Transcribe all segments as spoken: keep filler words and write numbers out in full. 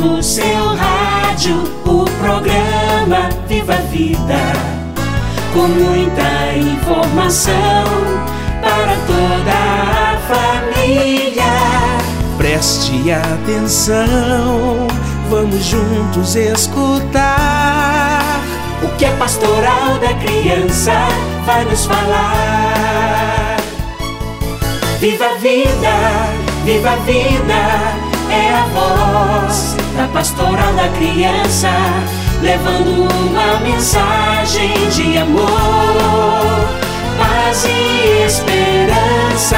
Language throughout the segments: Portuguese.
no seu rádio o programa Viva a Vida, com muita informação para toda a família. Preste atenção, vamos juntos escutar o que a Pastoral da Criança vai nos falar. Viva a vida, viva a vida, é a voz da Pastoral da Criança, levando uma mensagem de amor, paz e esperança.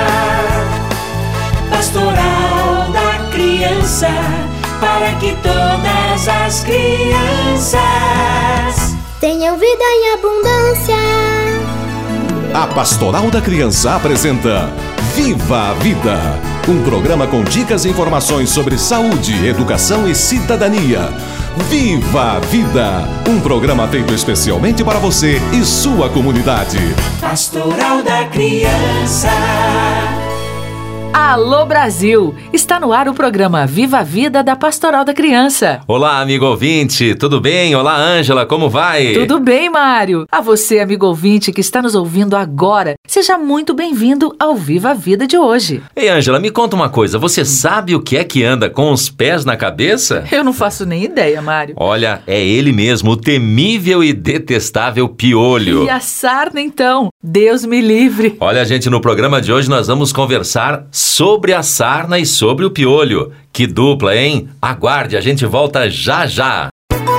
Pastoral da Criança, para que todas as crianças tenham vida em abundância. A Pastoral da Criança apresenta Viva a Vida, um programa com dicas e informações sobre saúde, educação e cidadania. Viva a Vida, um programa feito especialmente para você e sua comunidade. Pastoral da Criança. Alô Brasil! Está no ar o programa Viva a Vida da Pastoral da Criança. Olá, amigo ouvinte, tudo bem? Olá, Ângela, como vai? Tudo bem, Mário. A você, amigo ouvinte que está nos ouvindo agora, seja muito bem-vindo ao Viva a Vida de hoje. Ei, Ângela, me conta uma coisa, você sabe o que é que anda com os pés na cabeça? Eu não faço nem ideia, Mário. Olha, é ele mesmo, o temível e detestável piolho. E a sarna, então? Deus me livre. Olha, gente, no programa de hoje nós vamos conversar sobre a sarna e sobre o piolho. Que dupla, hein? Aguarde, a gente volta já já.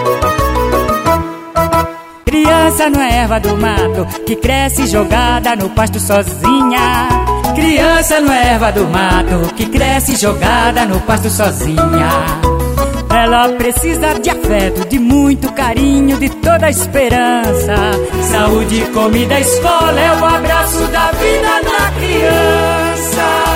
Criança não é erva do mato que cresce jogada no pasto sozinha. Criança não é erva do mato que cresce jogada no pasto sozinha. Ela precisa de afeto, de muito carinho, de toda a esperança. Saúde, comida, escola é o abraço da vida na criança.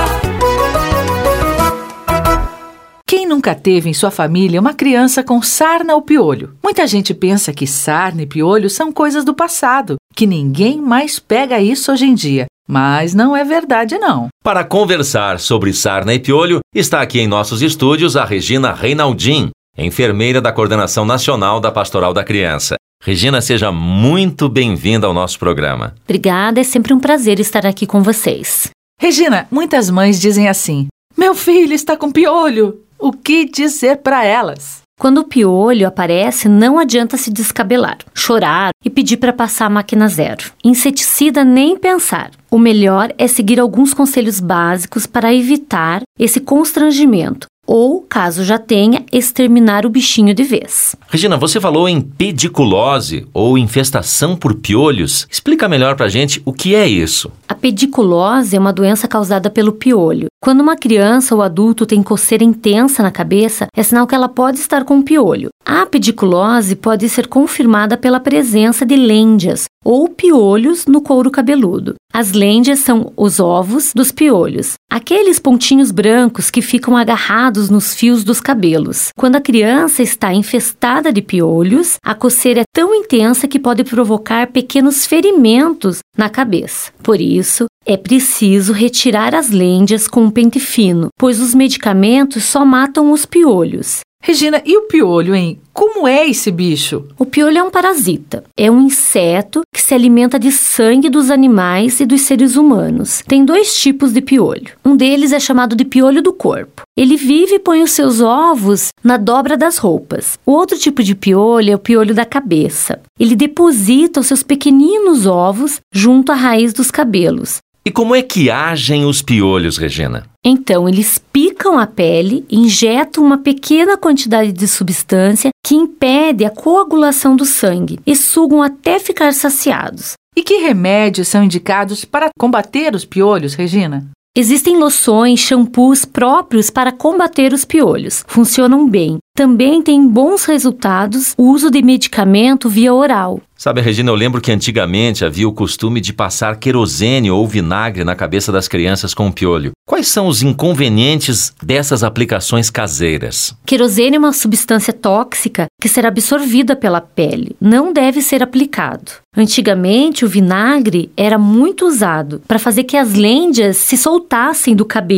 Quem nunca teve em sua família uma criança com sarna ou piolho? Muita gente pensa que sarna e piolho são coisas do passado, que ninguém mais pega isso hoje em dia. Mas não é verdade, não. Para conversar sobre sarna e piolho, está aqui em nossos estúdios a Regina Reinaldin, enfermeira da Coordenação Nacional da Pastoral da Criança. Regina, seja muito bem-vinda ao nosso programa. Obrigada, é sempre um prazer estar aqui com vocês. Regina, muitas mães dizem assim: meu filho está com piolho. O que dizer para elas? Quando o piolho aparece, não adianta se descabelar, chorar e pedir para passar a máquina zero. Inseticida nem pensar. O melhor é seguir alguns conselhos básicos para evitar esse constrangimento. Ou, caso já tenha, exterminar o bichinho de vez. Regina, você falou em pediculose ou infestação por piolhos. Explica melhor pra gente o que é isso. A pediculose é uma doença causada pelo piolho. Quando uma criança ou adulto tem coceira intensa na cabeça, é sinal que ela pode estar com piolho. A pediculose pode ser confirmada pela presença de lêndias ou piolhos no couro cabeludo. As lêndias são os ovos dos piolhos, aqueles pontinhos brancos que ficam agarrados nos fios dos cabelos. Quando a criança está infestada de piolhos, a coceira é tão intensa que pode provocar pequenos ferimentos na cabeça. Por isso, é preciso retirar as lêndias com um pente fino, pois os medicamentos só matam os piolhos. Regina, e o piolho, hein? Como é esse bicho? O piolho é um parasita. É um inseto que se alimenta de sangue dos animais e dos seres humanos. Tem dois tipos de piolho. Um deles é chamado de piolho do corpo. Ele vive e põe os seus ovos na dobra das roupas. O outro tipo de piolho é o piolho da cabeça. Ele deposita os seus pequeninos ovos junto à raiz dos cabelos. E como é que agem os piolhos, Regina? Então, eles picam a pele, injetam uma pequena quantidade de substância que impede a coagulação do sangue e sugam até ficar saciados. E que remédios são indicados para combater os piolhos, Regina? Existem loções, shampoos próprios para combater os piolhos. Funcionam bem. Também tem bons resultados o uso de medicamento via oral. Sabe, Regina, eu lembro que antigamente havia o costume de passar querosene ou vinagre na cabeça das crianças com piolho. Quais são os inconvenientes dessas aplicações caseiras? Querosene é uma substância tóxica que será absorvida pela pele. Não deve ser aplicado. Antigamente, o vinagre era muito usado para fazer que as lêndias se soltassem do cabelo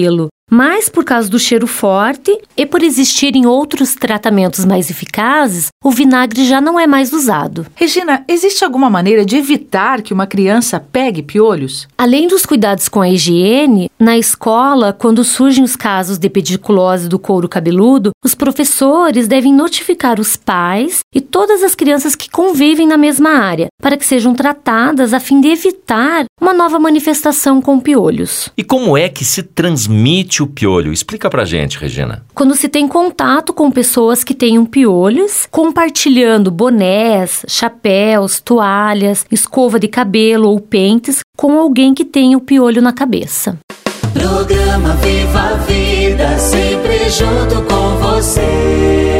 Mas por causa do cheiro forte e por existirem outros tratamentos mais eficazes, o vinagre já não é mais usado. Regina, existe alguma maneira de evitar que uma criança pegue piolhos? Além dos cuidados com a higiene, na escola, quando surgem os casos de pediculose do couro cabeludo, os professores devem notificar os pais e todas as crianças que convivem na mesma área, para que sejam tratadas a fim de evitar uma nova manifestação com piolhos. E como é que se transmite o piolho? Explica pra gente, Regina. Quando se tem contato com pessoas que tenham piolhos, compartilhando bonés, chapéus, toalhas, escova de cabelo ou pentes com alguém que tenha o piolho na cabeça. Programa Viva a Vida, sempre junto com você.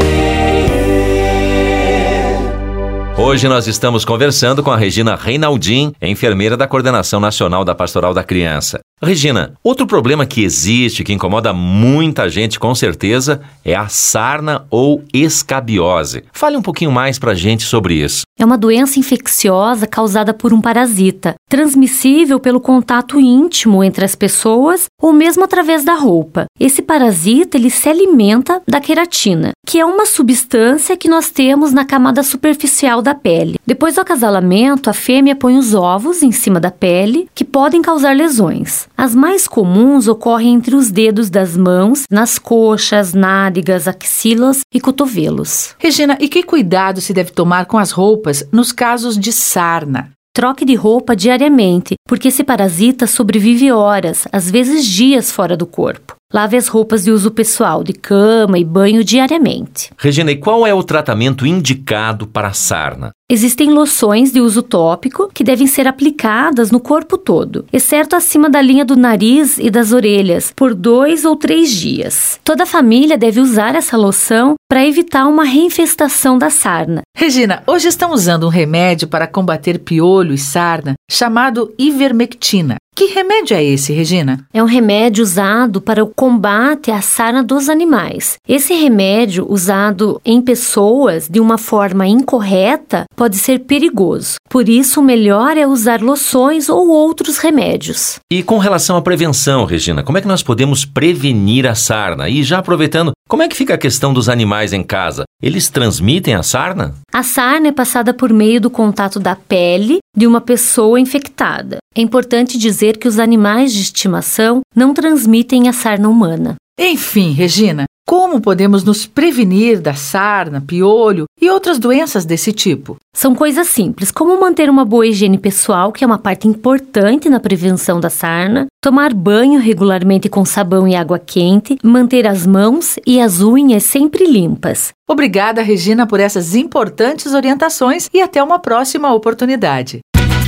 Hoje nós estamos conversando com a Regina Reinaldin, enfermeira da Coordenação Nacional da Pastoral da Criança. Regina, outro problema que existe, que incomoda muita gente com certeza, é a sarna ou escabiose. Fale um pouquinho mais pra gente sobre isso. É uma doença infecciosa causada por um parasita, transmissível pelo contato íntimo entre as pessoas ou mesmo através da roupa. Esse parasita, ele se alimenta da queratina, que é uma substância que nós temos na camada superficial da pele. Depois do acasalamento, a fêmea põe os ovos em cima da pele, que podem causar lesões. As mais comuns ocorrem entre os dedos das mãos, nas coxas, nádegas, axilas e cotovelos. Regina, e que cuidado se deve tomar com as roupas nos casos de sarna? Troque de roupa diariamente, porque esse parasita sobrevive horas, às vezes dias fora do corpo. Lave as roupas de uso pessoal, de cama e banho diariamente. Regina, e qual é o tratamento indicado para a sarna? Existem loções de uso tópico que devem ser aplicadas no corpo todo, exceto acima da linha do nariz e das orelhas, por dois ou três dias. Toda a família deve usar essa loção para evitar uma reinfestação da sarna. Regina, hoje estão usando um remédio para combater piolho e sarna chamado ivermectina. Que remédio é esse, Regina? É um remédio usado para o combate à sarna dos animais. Esse remédio, usado em pessoas de uma forma incorreta, pode ser perigoso. Por isso, o melhor é usar loções ou outros remédios. E com relação à prevenção, Regina, como é que nós podemos prevenir a sarna? E já aproveitando, como é que fica a questão dos animais em casa? Eles transmitem a sarna? A sarna é passada por meio do contato da pele de uma pessoa infectada. É importante dizer que os animais de estimação não transmitem a sarna humana. Enfim, Regina, como podemos nos prevenir da sarna, piolho e outras doenças desse tipo? São coisas simples, como manter uma boa higiene pessoal, que é uma parte importante na prevenção da sarna, tomar banho regularmente com sabão e água quente, manter as mãos e as unhas sempre limpas. Obrigada, Regina, por essas importantes orientações e até uma próxima oportunidade.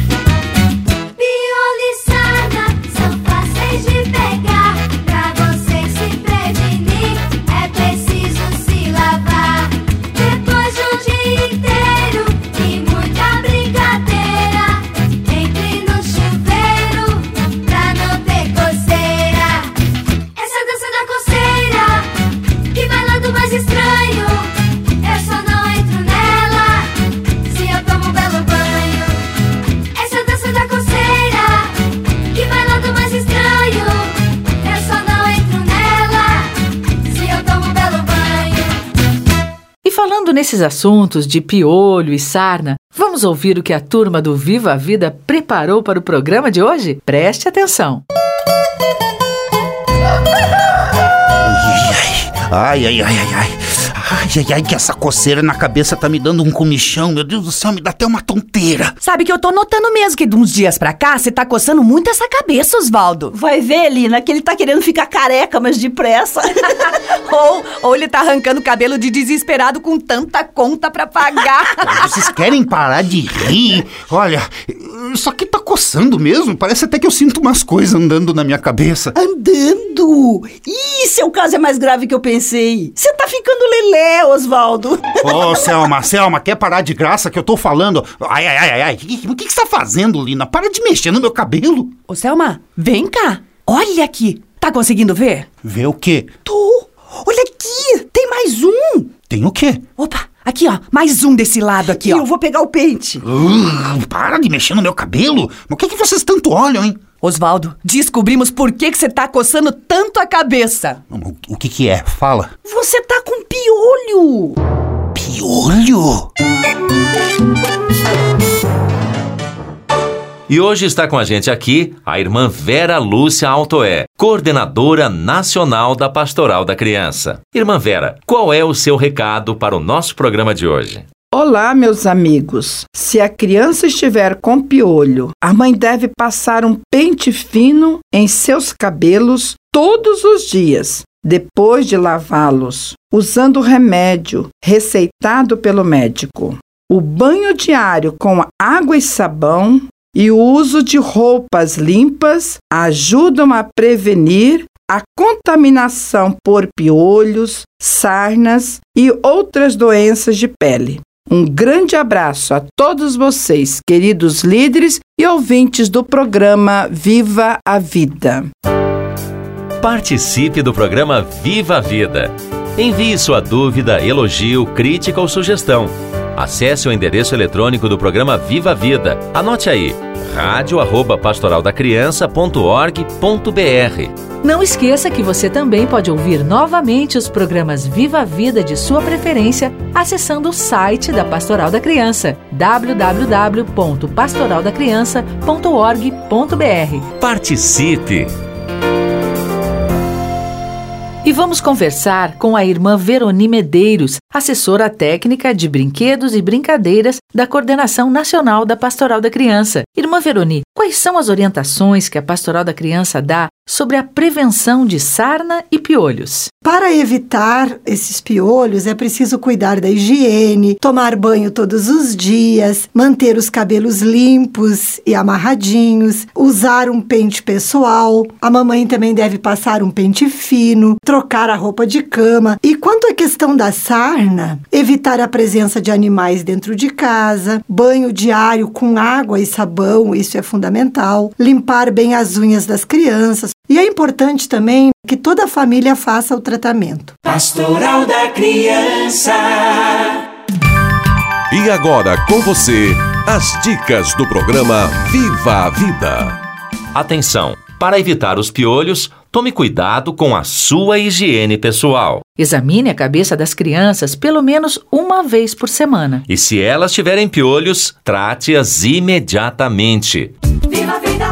Piolho e sarna são fáceis de pegar. Pra você se prevenir, é preciso se lavar. Depois de um dia inteiro e muita brincadeira, entre no chuveiro pra não ter coceira. Essa dança da coceira, que bailando mais estranho, eu só não entro nela se eu tomo um belo banho. Essa dança da coceira, que bailando mais estranho, eu só não entro nela se eu tomo um belo banho. E falando nesses assuntos de piolho e sarna, vamos ouvir o que a turma do Viva a Vida preparou para o programa de hoje? Preste atenção! Ai, ai, ai, ai, ai. Ai, ai, ai, que essa coceira na cabeça tá me dando um comichão. Meu Deus do céu, me dá até uma tonteira. Sabe que eu tô notando mesmo que de uns dias pra cá você tá coçando muito essa cabeça, Osvaldo. Vai ver, Lina, que ele tá querendo ficar careca, mas depressa. ou, ou ele tá arrancando o cabelo de desesperado com tanta conta pra pagar. Vocês querem parar de rir? Olha, isso aqui tá coçando mesmo. Parece até que eu sinto umas coisas andando na minha cabeça. Andando? Ih, seu caso é mais grave que eu pensei. Você tá ficando lelé, Osvaldo. Ô, oh, Selma, Selma, quer parar de graça que eu tô falando? Ai, ai, ai, ai, o que, que, que você tá fazendo, Lina? Para de mexer no meu cabelo. Ô, Selma, vem cá. Olha aqui. Tá conseguindo ver? Ver o quê? Tô. Olha aqui, tem mais um. Tem o quê? Opa, Aqui, ó, mais um desse lado aqui, E ó. eu vou pegar o pente. Uh, para de mexer no meu cabelo. O que é que vocês tanto olham, hein? Osvaldo, descobrimos por que que você tá coçando tanto a cabeça. O, o que que é? Fala. Você tá com piolho. Piolho? E hoje está com a gente aqui a irmã Vera Lúcia Altoé, coordenadora nacional da Pastoral da Criança. Irmã Vera, qual é o seu recado para o nosso programa de hoje? Olá, meus amigos. Se a criança estiver com piolho, a mãe deve passar um pente fino em seus cabelos todos os dias, depois de lavá-los, usando o remédio receitado pelo médico. O banho diário com água e sabão e o uso de roupas limpas ajudam a prevenir a contaminação por piolhos, sarnas e outras doenças de pele. Um grande abraço a todos vocês, queridos líderes e ouvintes do programa Viva a Vida. Participe do programa Viva a Vida. Envie sua dúvida, elogio, crítica ou sugestão. Acesse o endereço eletrônico do programa Viva a Vida. Anote aí, rádio arroba pastoral da criança ponto org ponto br. Não esqueça que você também pode ouvir novamente os programas Viva a Vida de sua preferência acessando o site da Pastoral da Criança, w w w ponto pastoral da criança ponto org ponto br. Participe! E vamos conversar com a irmã Veroni Medeiros, assessora técnica de brinquedos e brincadeiras da Coordenação Nacional da Pastoral da Criança. Irmã Veroni, quais são as orientações que a Pastoral da Criança dá sobre a prevenção de sarna e piolhos? Para evitar esses piolhos, é preciso cuidar da higiene, tomar banho todos os dias, manter os cabelos limpos e amarradinhos, usar um pente pessoal. A mamãe também deve passar um pente fino, trocar a roupa de cama. E quanto à questão da sarna, evitar a presença de animais dentro de casa, banho diário com água e sabão, isso é fundamental, limpar bem as unhas das crianças. E é importante também que toda a família faça o tratamento. Pastoral da Criança. E agora com você, as dicas do programa Viva a Vida. Atenção! Para evitar os piolhos, tome cuidado com a sua higiene pessoal. Examine a cabeça das crianças pelo menos uma vez por semana. E se elas tiverem piolhos, trate-as imediatamente. Viva a vida!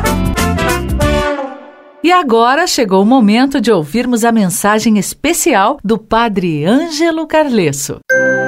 E agora chegou o momento de ouvirmos a mensagem especial do Padre Ângelo Carlesso.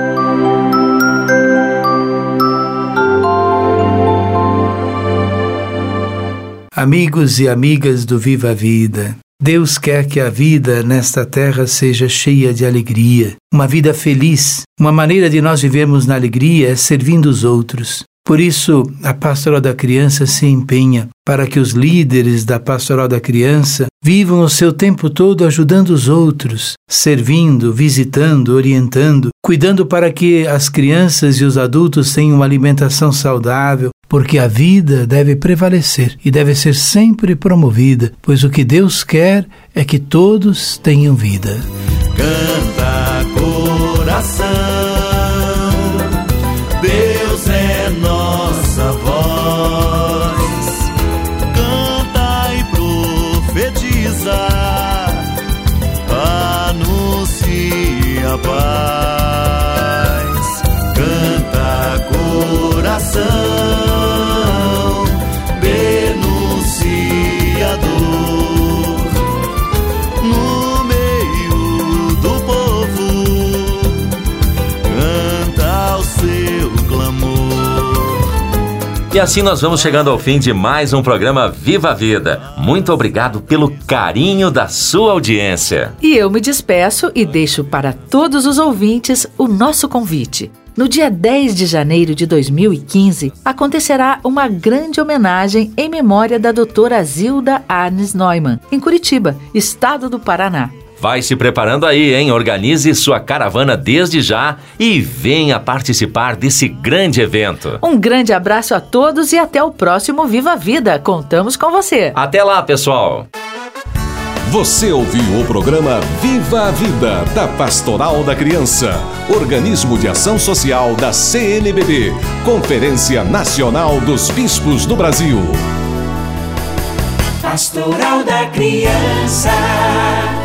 Amigos e amigas do Viva a Vida, Deus quer que a vida nesta terra seja cheia de alegria, uma vida feliz. Uma maneira de nós vivermos na alegria é servindo os outros. Por isso, a Pastoral da Criança se empenha para que os líderes da Pastoral da Criança vivam o seu tempo todo ajudando os outros, servindo, visitando, orientando, cuidando para que as crianças e os adultos tenham uma alimentação saudável, porque a vida deve prevalecer e deve ser sempre promovida, pois o que Deus quer é que todos tenham vida. Canta, coração, Deus é nossa voz. Canta e profetiza, anuncia a paz. Canta, coração, denuncia a dor no meio do povo. Canta o seu clamor. E assim nós vamos chegando ao fim de mais um programa Viva a Vida. Muito obrigado pelo carinho da sua audiência. E eu me despeço e deixo para todos os ouvintes o nosso convite. No dia dez de janeiro de dois mil e quinze, acontecerá uma grande homenagem em memória da doutora Zilda Arnes Neumann, em Curitiba, estado do Paraná. Vai se preparando aí, hein? Organize sua caravana desde já e venha participar desse grande evento. Um grande abraço a todos e até o próximo Viva a Vida. Contamos com você. Até lá, pessoal! Você ouviu o programa Viva a Vida, da Pastoral da Criança, organismo de ação social da C N B B, Conferência Nacional dos Bispos do Brasil. Pastoral da Criança.